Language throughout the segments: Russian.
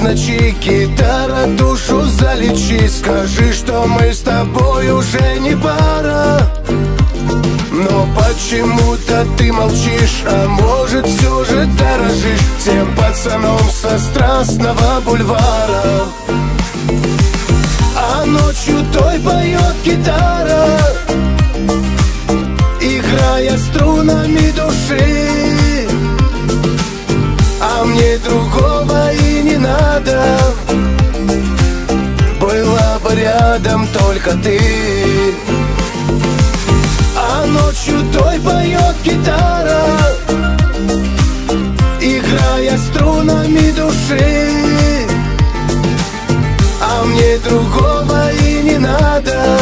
ночи, гитара, душу залечи. Скажи, что мы с тобой уже не пара, но почему-то ты молчишь. А может, все же дорожишь тем пацаном со Страстного бульвара. А ночью той поет гитара, играя струнами души. А мне другого и не надо, была бы рядом только ты. А ночью той поет гитара, играя струнами души. А мне другого и не надо,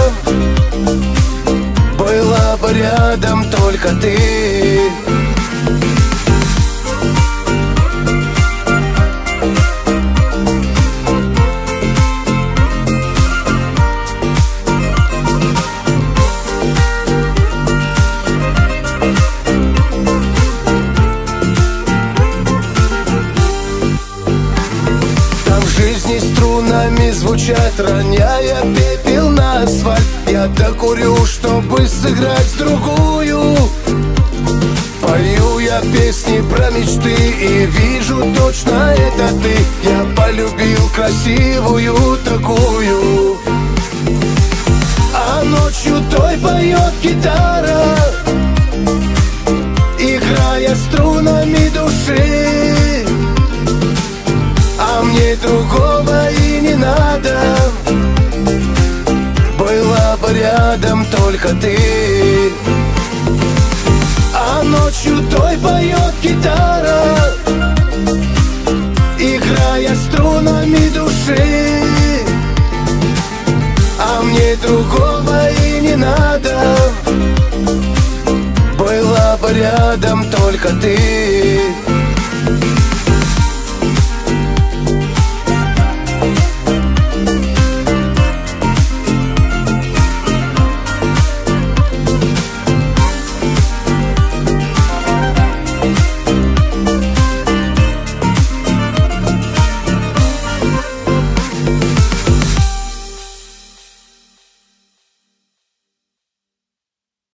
была бы рядом только ты. Струнами звучат, роняя пепел на асфальт. Я докурю, чтобы сыграть другую. Пою я песни про мечты и вижу точно это ты. Я полюбил красивую такую. А ночью той поет гитара, играя струнами души. А мне другого и не надо, была бы рядом только ты. А ночью той поет гитара, играя струнами души. А мне другого и не надо, была бы рядом только ты.